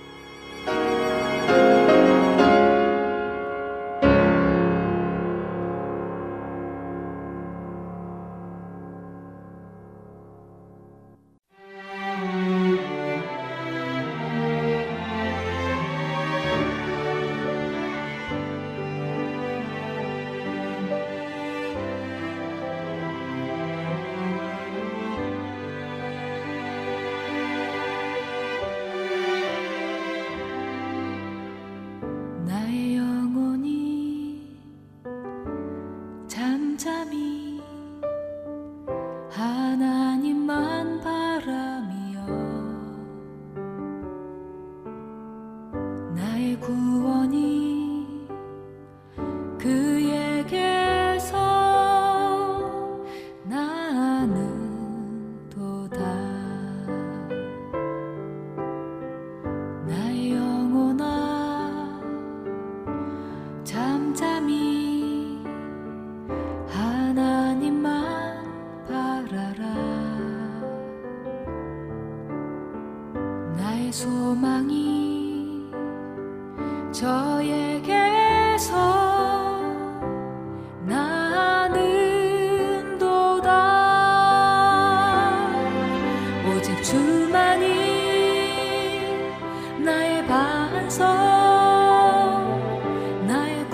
소망이 저에게서 나는 도다. 오직 주만이 나의 반석, 나의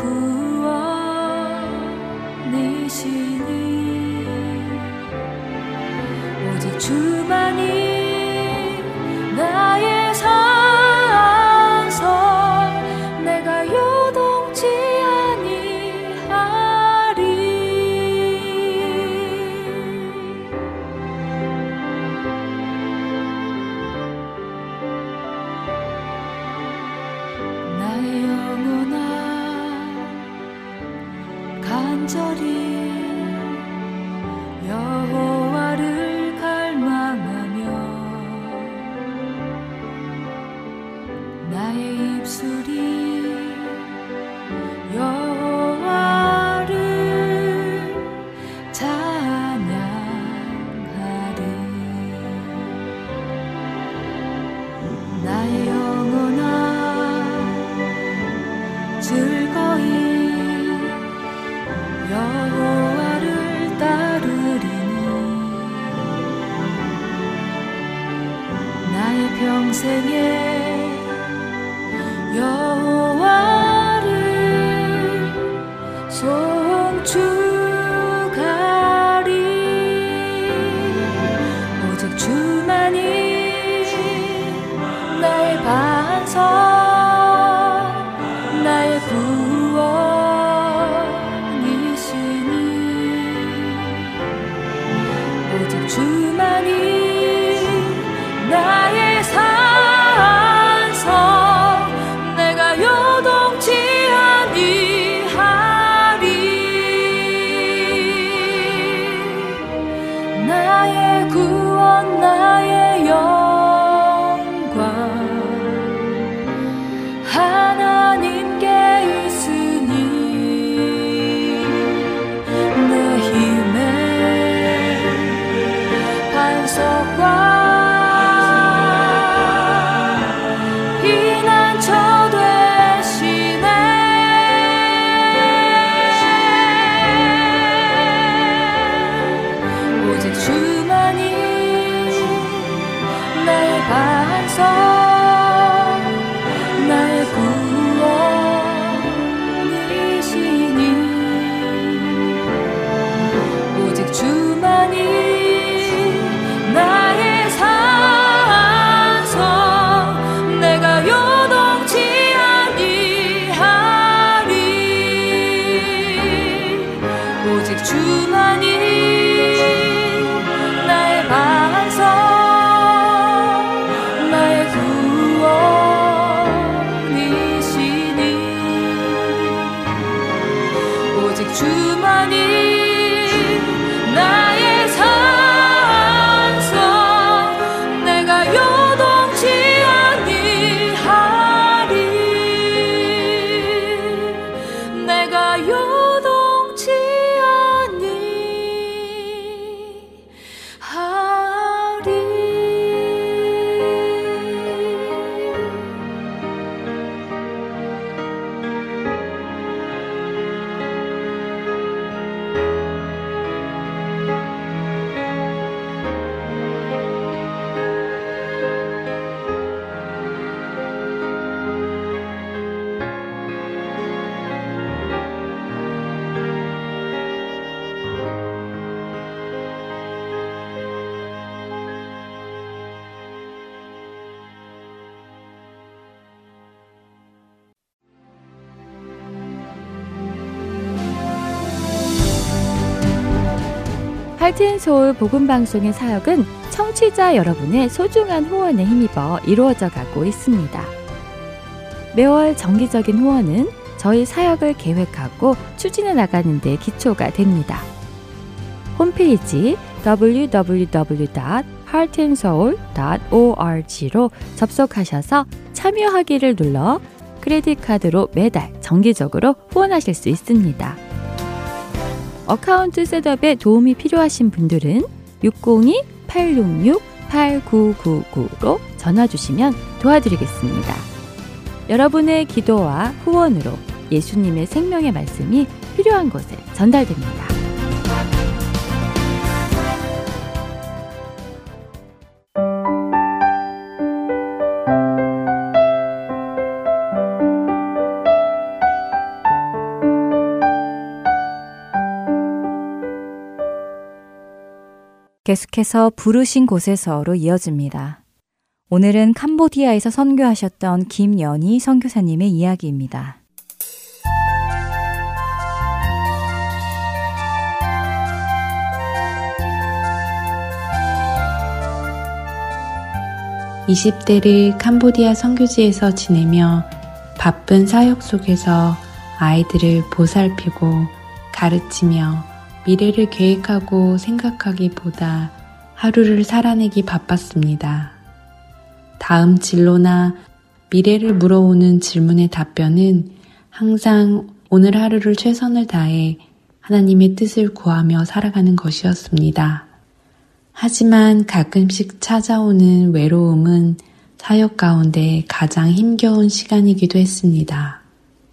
구원이시니. 오직 주만이 나의 산성, 내가 요동치 아니하리. 나의 영혼아, 간절히 여호와를 갈망하며 나의 입술이 여호와를 찬양하리. 나의 영혼아, 즐거이 여호와를 따르리니. 나의 평생에 여호와를 송축하리. 오직 주만이 나의 반석, 나의 구원이시니. 오직 주만이 나의 산성, 내가 요동치 아니하리. 나의 구원, 나의 영광 하나님께 있으니. 내 힘의 반석과 반석, 나의 하트앤소울 복음방송의 사역은 청취자 여러분의 소중한 후원에 힘입어 이루어져 가고 있습니다. 매월 정기적인 후원은 저희 사역을 계획하고 추진해 나가는 데 기초가 됩니다. 홈페이지 더블유 더블유 더블유 닷 하트앤소울 닷 오알지로 접속하셔서 참여하기를 눌러 크레딧 카드로 매달 정기적으로 후원하실 수 있습니다. 어카운트 셋업에 도움이 필요하신 분들은 육공이 팔육육 팔구구구로 전화 주시면 도와드리겠습니다. 여러분의 기도와 후원으로 예수님의 생명의 말씀이 필요한 곳에 전달됩니다. 계속해서 부르신 곳에서로 이어집니다. 오늘은 캄보디아에서 선교하셨던 김연희 선교사님의 이야기입니다. 이십 대를 캄보디아 선교지에서 지내며 바쁜 사역 속에서 아이들을 보살피고 가르치며 미래를 계획하고 생각하기보다 하루를 살아내기 바빴습니다. 다음 진로나 미래를 물어오는 질문의 답변은 항상 오늘 하루를 최선을 다해 하나님의 뜻을 구하며 살아가는 것이었습니다. 하지만 가끔씩 찾아오는 외로움은 사역 가운데 가장 힘겨운 시간이기도 했습니다.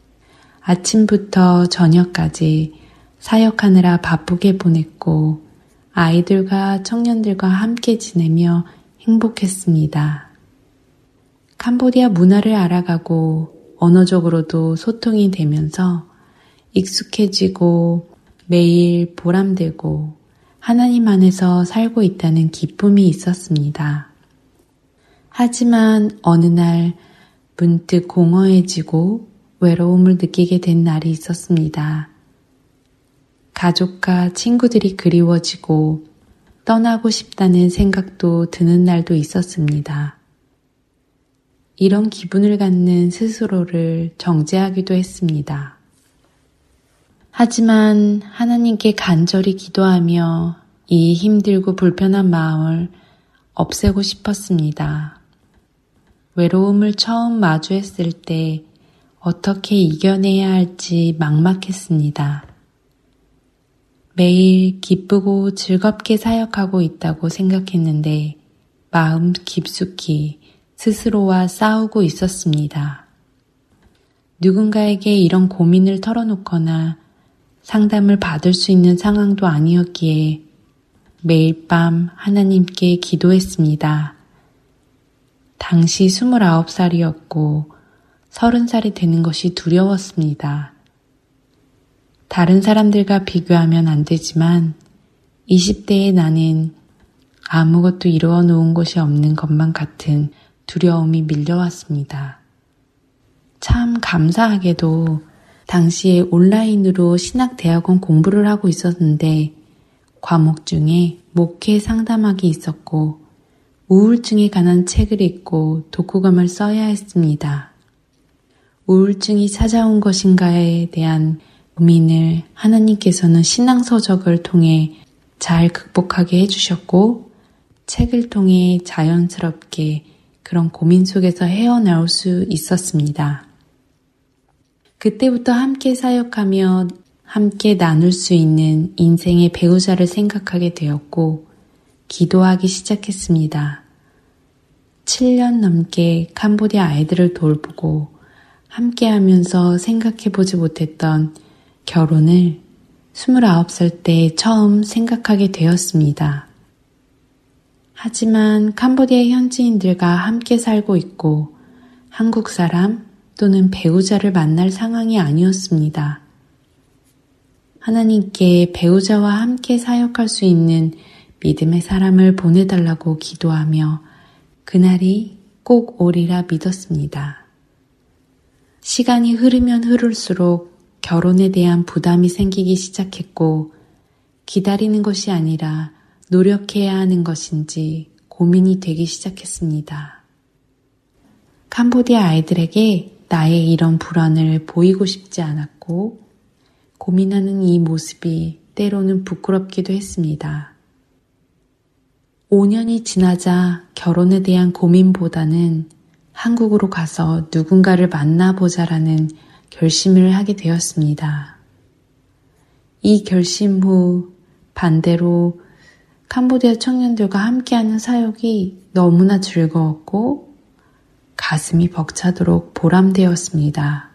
아침부터 저녁까지 사역하느라 바쁘게 보냈고 아이들과 청년들과 함께 지내며 행복했습니다. 캄보디아 문화를 알아가고 언어적으로도 소통이 되면서 익숙해지고 매일 보람되고 하나님 안에서 살고 있다는 기쁨이 있었습니다. 하지만 어느 날 문득 공허해지고 외로움을 느끼게 된 날이 있었습니다. 가족과 친구들이 그리워지고 떠나고 싶다는 생각도 드는 날도 있었습니다. 이런 기분을 갖는 스스로를 정죄하기도 했습니다. 하지만 하나님께 간절히 기도하며 이 힘들고 불편한 마음을 없애고 싶었습니다. 외로움을 처음 마주했을 때 어떻게 이겨내야 할지 막막했습니다. 매일 기쁘고 즐겁게 사역하고 있다고 생각했는데 마음 깊숙이 스스로와 싸우고 있었습니다. 누군가에게 이런 고민을 털어놓거나 상담을 받을 수 있는 상황도 아니었기에 매일 밤 하나님께 기도했습니다. 당시 스물아홉 살이었고 서른 살이 되는 것이 두려웠습니다. 다른 사람들과 비교하면 안 되지만 이십 대의 나는 아무것도 이루어 놓은 것이 없는 것만 같은 두려움이 밀려왔습니다. 참 감사하게도 당시에 온라인으로 신학대학원 공부를 하고 있었는데 과목 중에 목회 상담학이 있었고 우울증에 관한 책을 읽고 독후감을 써야 했습니다. 우울증이 찾아온 것인가에 대한 고민을 하나님께서는 신앙서적을 통해 잘 극복하게 해주셨고 책을 통해 자연스럽게 그런 고민 속에서 헤어나올 수 있었습니다. 그때부터 함께 사역하며 함께 나눌 수 있는 인생의 배우자를 생각하게 되었고 기도하기 시작했습니다. 칠 년 넘게 캄보디아 아이들을 돌보고 함께하면서 생각해보지 못했던 결혼을 스물아홉 살 때 처음 생각하게 되었습니다. 하지만 캄보디아 현지인들과 함께 살고 있고 한국 사람 또는 배우자를 만날 상황이 아니었습니다. 하나님께 배우자와 함께 사역할 수 있는 믿음의 사람을 보내달라고 기도하며 그날이 꼭 오리라 믿었습니다. 시간이 흐르면 흐를수록 결혼에 대한 부담이 생기기 시작했고 기다리는 것이 아니라 노력해야 하는 것인지 고민이 되기 시작했습니다. 캄보디아 아이들에게 나의 이런 불안을 보이고 싶지 않았고 고민하는 이 모습이 때로는 부끄럽기도 했습니다. 오 년이 지나자 결혼에 대한 고민보다는 한국으로 가서 누군가를 만나보자라는 결심을 하게 되었습니다. 이 결심 후 반대로 캄보디아 청년들과 함께하는 사역이 너무나 즐거웠고 가슴이 벅차도록 보람되었습니다.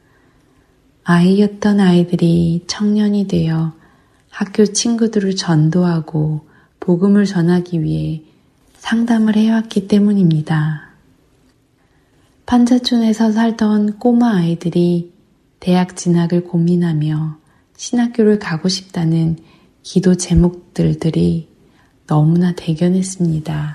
아이였던 아이들이 청년이 되어 학교 친구들을 전도하고 복음을 전하기 위해 상담을 해왔기 때문입니다. 판자촌에서 살던 꼬마 아이들이 대학 진학을 고민하며 신학교를 가고 싶다는 기도 제목들들이 너무나 대견했습니다.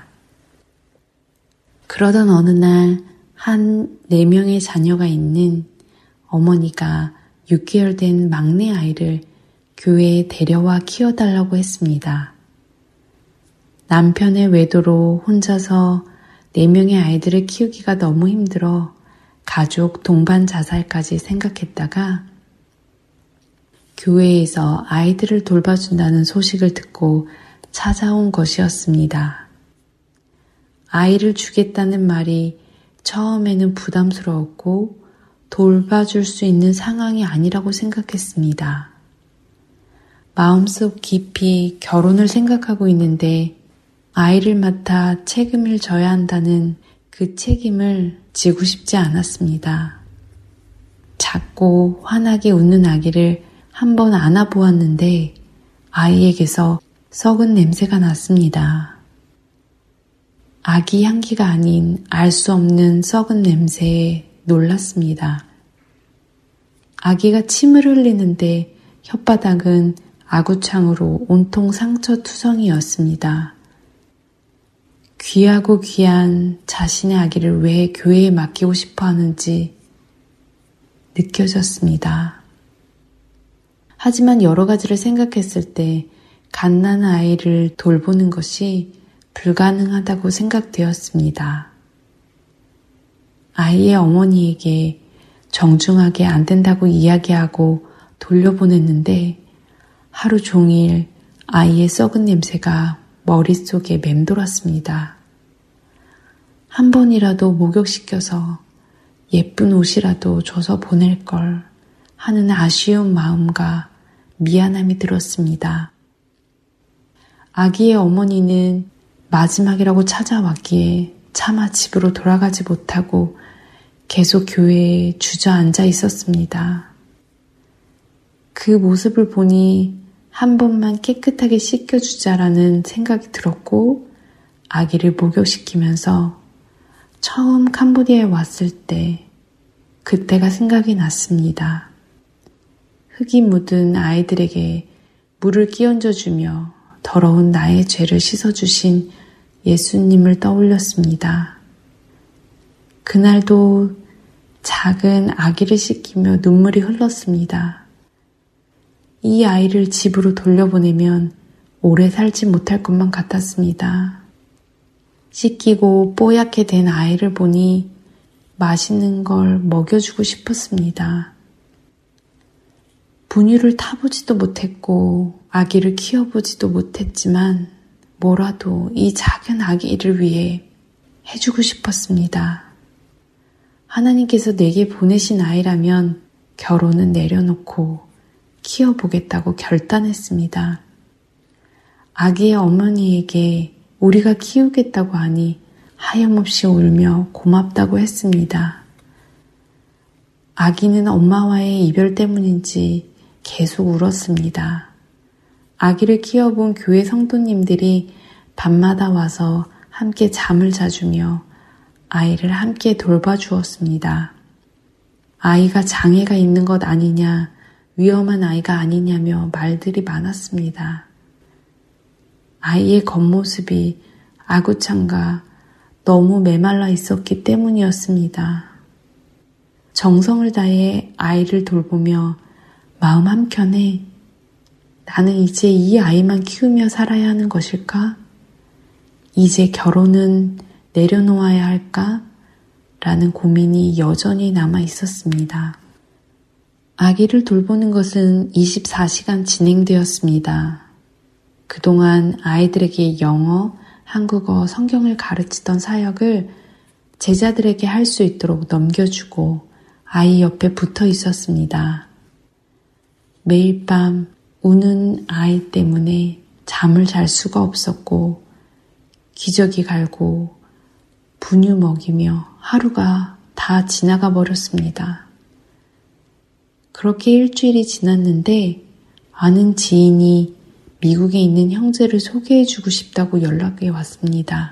그러던 어느 날 한 네 명의 자녀가 있는 어머니가 육 개월 된 막내 아이를 교회에 데려와 키워달라고 했습니다. 남편의 외도로 혼자서 네 명의 아이들을 키우기가 너무 힘들어 가족 동반 자살까지 생각했다가 교회에서 아이들을 돌봐준다는 소식을 듣고 찾아온 것이었습니다. 아이를 주겠다는 말이 처음에는 부담스러웠고 돌봐줄 수 있는 상황이 아니라고 생각했습니다. 마음속 깊이 결혼을 생각하고 있는데 아이를 맡아 책임을 져야 한다는 그 책임을 지고 싶지 않았습니다. 작고 환하게 웃는 아기를 한번 안아보았는데 아이에게서 썩은 냄새가 났습니다. 아기 향기가 아닌 알 수 없는 썩은 냄새에 놀랐습니다. 아기가 침을 흘리는데 혓바닥은 아구창으로 온통 상처투성이었습니다. 귀하고 귀한 자신의 아기를 왜 교회에 맡기고 싶어 하는지 느껴졌습니다. 하지만 여러 가지를 생각했을 때 갓난 아이를 돌보는 것이 불가능하다고 생각되었습니다. 아이의 어머니에게 정중하게 안 된다고 이야기하고 돌려보냈는데 하루 종일 아이의 썩은 냄새가 머릿속에 맴돌았습니다. 한 번이라도 목욕시켜서 예쁜 옷이라도 줘서 보낼 걸 하는 아쉬운 마음과 미안함이 들었습니다. 아기의 어머니는 마지막이라고 찾아왔기에 차마 집으로 돌아가지 못하고 계속 교회에 주저앉아 있었습니다. 그 모습을 보니 한 번만 깨끗하게 씻겨주자라는 생각이 들었고 아기를 목욕시키면서 처음 캄보디아에 왔을 때 그때가 생각이 났습니다. 흙이 묻은 아이들에게 물을 끼얹어주며 더러운 나의 죄를 씻어주신 예수님을 떠올렸습니다. 그날도 작은 아기를 씻기며 눈물이 흘렀습니다. 이 아이를 집으로 돌려보내면 오래 살지 못할 것만 같았습니다. 씻기고 뽀얗게 된 아이를 보니 맛있는 걸 먹여주고 싶었습니다. 분유를 타보지도 못했고 아기를 키워보지도 못했지만 뭐라도 이 작은 아기를 위해 해주고 싶었습니다. 하나님께서 내게 보내신 아이라면 결혼은 내려놓고 키워보겠다고 결단했습니다. 아기의 어머니에게 우리가 키우겠다고 하니 하염없이 울며 고맙다고 했습니다. 아기는 엄마와의 이별 때문인지 계속 울었습니다. 아기를 키워본 교회 성도님들이 밤마다 와서 함께 잠을 자주며 아이를 함께 돌봐주었습니다. 아이가 장애가 있는 것 아니냐, 위험한 아이가 아니냐며 말들이 많았습니다. 아이의 겉모습이 아구창과 너무 메말라 있었기 때문이었습니다. 정성을 다해 아이를 돌보며 마음 한켠에 나는 이제 이 아이만 키우며 살아야 하는 것일까? 이제 결혼은 내려놓아야 할까? 라는 고민이 여전히 남아 있었습니다. 아기를 돌보는 것은 이십사 시간 진행되었습니다. 그동안 아이들에게 영어, 한국어, 성경을 가르치던 사역을 제자들에게 할 수 있도록 넘겨주고 아이 옆에 붙어 있었습니다. 매일 밤 우는 아이 때문에 잠을 잘 수가 없었고 기저귀 갈고 분유 먹이며 하루가 다 지나가 버렸습니다. 그렇게 일주일이 지났는데 아는 지인이 미국에 있는 형제를 소개해주고 싶다고 연락이 왔습니다.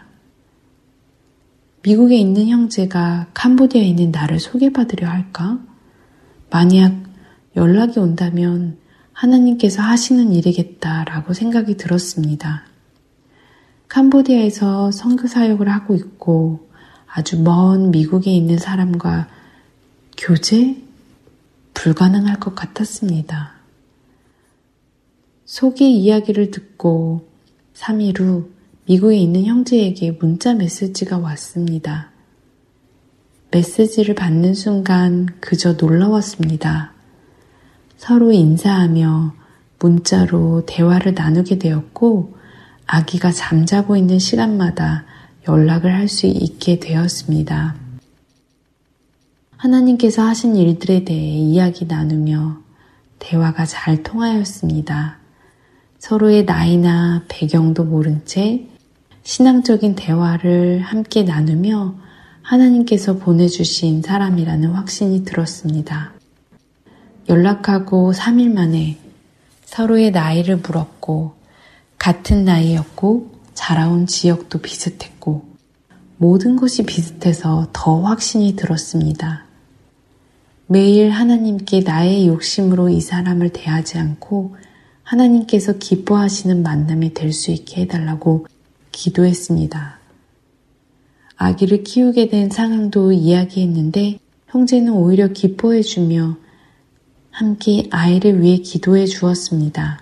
미국에 있는 형제가 캄보디아에 있는 나를 소개받으려 할까? 만약 연락이 온다면 하나님께서 하시는 일이겠다라고 생각이 들었습니다. 캄보디아에서 선교 사역을 하고 있고 아주 먼 미국에 있는 사람과 교제? 불가능할 것 같았습니다. 소개 이야기를 듣고 삼 일 후 미국에 있는 형제에게 문자 메시지가 왔습니다. 메시지를 받는 순간 그저 놀라웠습니다. 서로 인사하며 문자로 대화를 나누게 되었고 아기가 잠자고 있는 시간마다 연락을 할 수 있게 되었습니다. 하나님께서 하신 일들에 대해 이야기 나누며 대화가 잘 통하였습니다. 서로의 나이나 배경도 모른 채 신앙적인 대화를 함께 나누며 하나님께서 보내주신 사람이라는 확신이 들었습니다. 연락하고 삼 일 만에 서로의 나이를 물었고 같은 나이였고 자라온 지역도 비슷했고 모든 것이 비슷해서 더 확신이 들었습니다. 매일 하나님께 나의 욕심으로 이 사람을 대하지 않고 하나님께서 기뻐하시는 만남이 될 수 있게 해달라고 기도했습니다. 아기를 키우게 된 상황도 이야기했는데 형제는 오히려 기뻐해주며 함께 아이를 위해 기도해 주었습니다.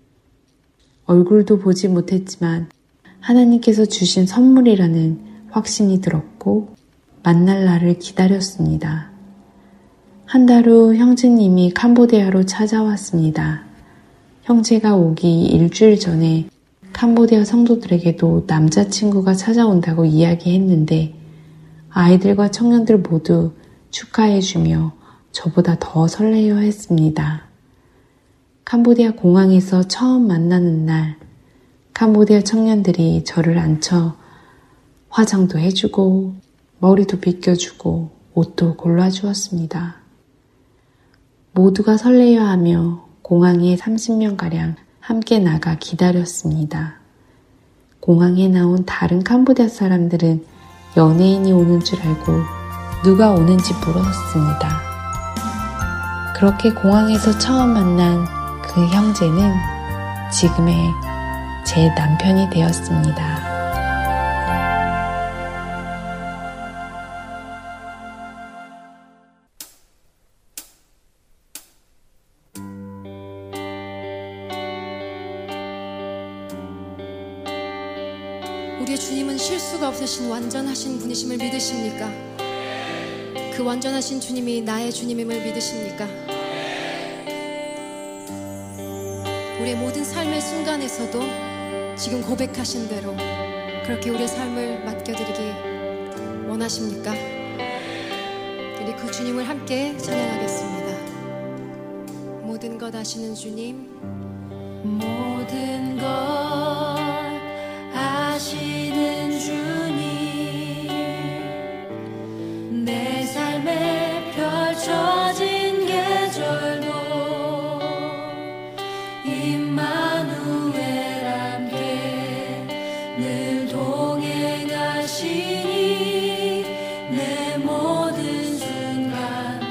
얼굴도 보지 못했지만 하나님께서 주신 선물이라는 확신이 들었고 만날 날을 기다렸습니다. 한 달 후 형제님이 캄보디아로 찾아왔습니다. 형제가 오기 일주일 전에 캄보디아 성도들에게도 남자친구가 찾아온다고 이야기했는데 아이들과 청년들 모두 축하해주며 저보다 더 설레어 했습니다. 캄보디아 공항에서 처음 만나는 날 캄보디아 청년들이 저를 앉혀 화장도 해주고 머리도 빗겨주고 옷도 골라주었습니다. 모두가 설레어하며 공항에 삼십 명가량 함께 나가 기다렸습니다. 공항에 나온 다른 캄보디아 사람들은 연예인이 오는 줄 알고 누가 오는지 물었습니다. 그렇게 공항에서 처음 만난 그 형제는 지금의 제 남편이 되었습니다. 우리의 주님은 실수가 없으신 완전하신 분이심을 믿으십니까? 그 완전하신 주님이 나의 주님임을 믿으십니까? 우리의 모든 삶의 순간에서도 지금 고백하신 대로 그렇게 우리의 삶을 맡겨드리기 원하십니까? 우리 그 주님을 함께 찬양하겠습니다. 모든 것 아시는 주님, 모든 것 아시는 주님, 내 삶에 펼쳐진 계절도 임마누엘 함께 늘 동행하시니 내 모든 순간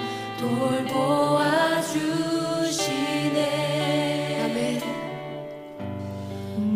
돌보아 주시네. 아멘.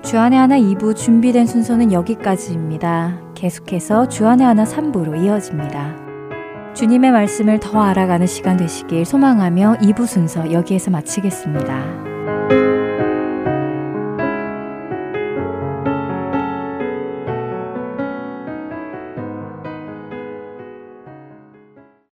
주안의 하나 이 부 준비된 순서는 여기까지입니다. 계속해서 주안의 하나 삼 부로 이어집니다. 주님의 말씀을 더 알아가는 시간 되시길 소망하며 이 부 순서 여기에서 마치겠습니다.